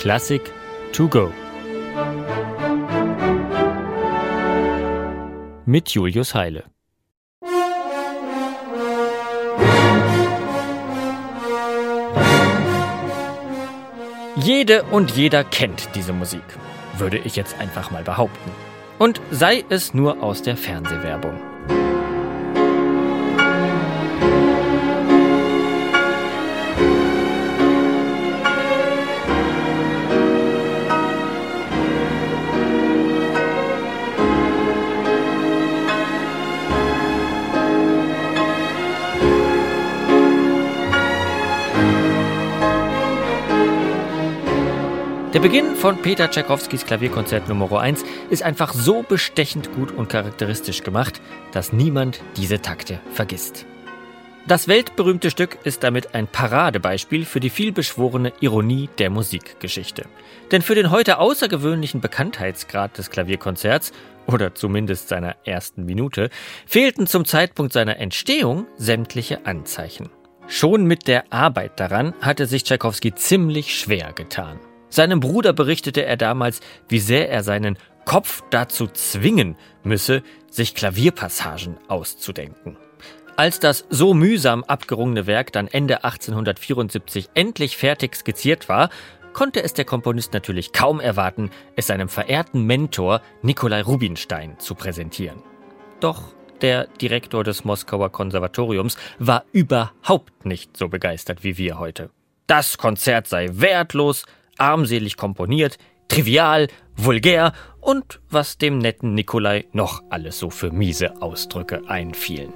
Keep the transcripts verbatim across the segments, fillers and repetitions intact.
Klassik to go. Mit Julius Heile. Jede und jeder kennt diese Musik, würde ich jetzt einfach mal behaupten. Und sei es nur aus der Fernsehwerbung. Der Beginn von Peter Tschaikowskis Klavierkonzert Nummer eins ist einfach so bestechend gut und charakteristisch gemacht, dass niemand diese Takte vergisst. Das weltberühmte Stück ist damit ein Paradebeispiel für die vielbeschworene Ironie der Musikgeschichte. Denn für den heute außergewöhnlichen Bekanntheitsgrad des Klavierkonzerts, oder zumindest seiner ersten Minute, fehlten zum Zeitpunkt seiner Entstehung sämtliche Anzeichen. Schon mit der Arbeit daran hatte sich Tschaikowski ziemlich schwer getan. Seinem Bruder berichtete er damals, wie sehr er seinen Kopf dazu zwingen müsse, sich Klavierpassagen auszudenken. Als das so mühsam abgerungene Werk dann Ende achtzehnhundertvierundsiebzig endlich fertig skizziert war, konnte es der Komponist natürlich kaum erwarten, es seinem verehrten Mentor Nikolai Rubinstein zu präsentieren. Doch der Direktor des Moskauer Konservatoriums war überhaupt nicht so begeistert wie wir heute. Das Konzert sei wertlos, armselig komponiert, trivial, vulgär und was dem netten Nikolai noch alles so für miese Ausdrücke einfielen.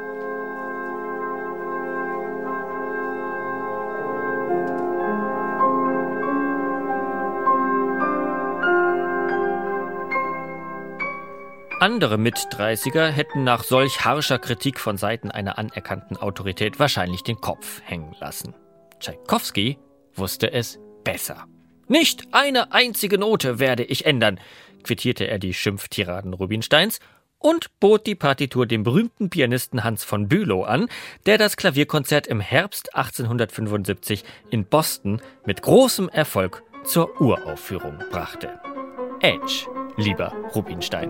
Andere Mitdreißiger hätten nach solch harscher Kritik von Seiten einer anerkannten Autorität wahrscheinlich den Kopf hängen lassen. Tschaikowski wusste es besser. Nicht eine einzige Note werde ich ändern, quittierte er die Schimpftiraden Rubinsteins und bot die Partitur dem berühmten Pianisten Hans von Bülow an, der das Klavierkonzert im Herbst achtzehnhundertfünfundsiebzig in Boston mit großem Erfolg zur Uraufführung brachte. Edge, lieber Rubinstein.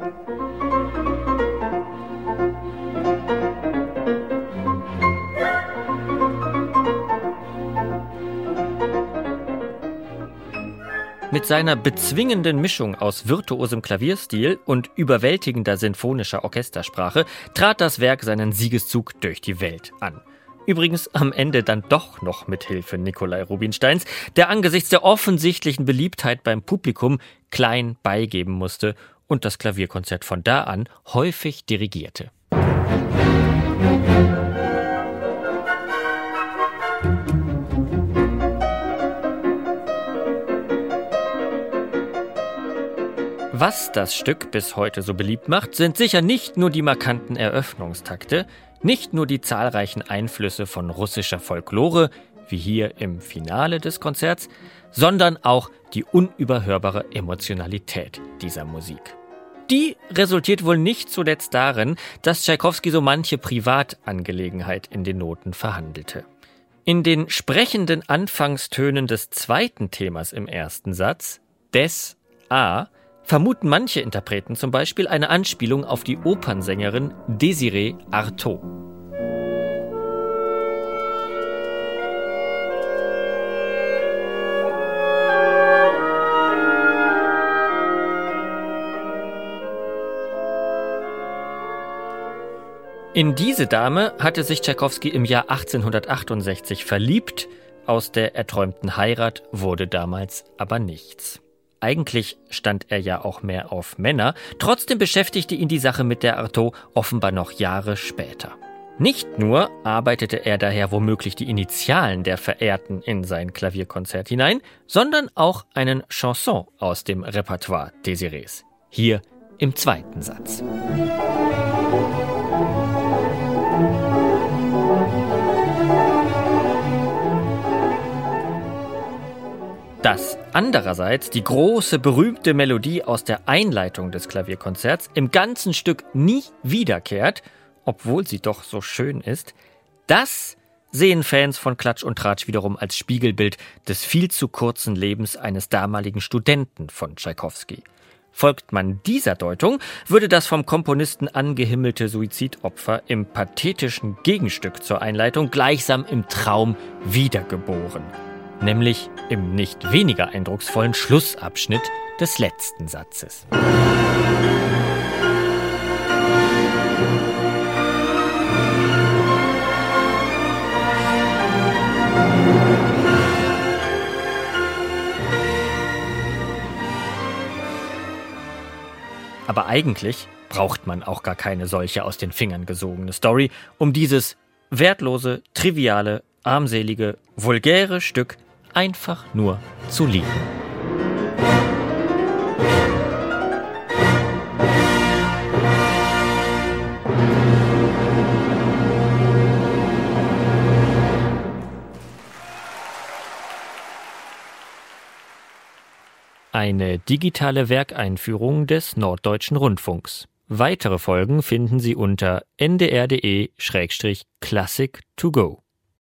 Mit seiner bezwingenden Mischung aus virtuosem Klavierstil und überwältigender sinfonischer Orchestersprache trat das Werk seinen Siegeszug durch die Welt an. Übrigens am Ende dann doch noch mit Hilfe Nikolai Rubinsteins, der angesichts der offensichtlichen Beliebtheit beim Publikum klein beigeben musste und das Klavierkonzert von da an häufig dirigierte. Was das Stück bis heute so beliebt macht, sind sicher nicht nur die markanten Eröffnungstakte, nicht nur die zahlreichen Einflüsse von russischer Folklore, wie hier im Finale des Konzerts, sondern auch die unüberhörbare Emotionalität dieser Musik. Die resultiert wohl nicht zuletzt darin, dass Tschaikowski so manche Privatangelegenheit in den Noten verhandelte. In den sprechenden Anfangstönen des zweiten Themas im ersten Satz, des A, vermuten manche Interpreten zum Beispiel eine Anspielung auf die Opernsängerin Désirée Arthaud. In diese Dame hatte sich Tschaikowski im Jahr achtzehnhundertachtundsechzig verliebt, aus der erträumten Heirat wurde damals aber nichts. Eigentlich stand er ja auch mehr auf Männer, trotzdem beschäftigte ihn die Sache mit der Arthaud offenbar noch Jahre später. Nicht nur arbeitete er daher womöglich die Initialen der Verehrten in sein Klavierkonzert hinein, sondern auch einen Chanson aus dem Repertoire Désirées. Hier im zweiten Satz. Dass andererseits die große, berühmte Melodie aus der Einleitung des Klavierkonzerts im ganzen Stück nie wiederkehrt, obwohl sie doch so schön ist, das sehen Fans von Klatsch und Tratsch wiederum als Spiegelbild des viel zu kurzen Lebens eines damaligen Studenten von Tschaikowski. Folgt man dieser Deutung, würde das vom Komponisten angehimmelte Suizidopfer im pathetischen Gegenstück zur Einleitung gleichsam im Traum wiedergeboren. Nämlich im nicht weniger eindrucksvollen Schlussabschnitt des letzten Satzes. Aber eigentlich braucht man auch gar keine solche aus den Fingern gesogene Story, um dieses wertlose, triviale, armselige, vulgäre Stück einfach nur zu lieben. Eine digitale Werkeinführung des Norddeutschen Rundfunks. Weitere Folgen finden Sie unter n d r punkt d e slash classic to go.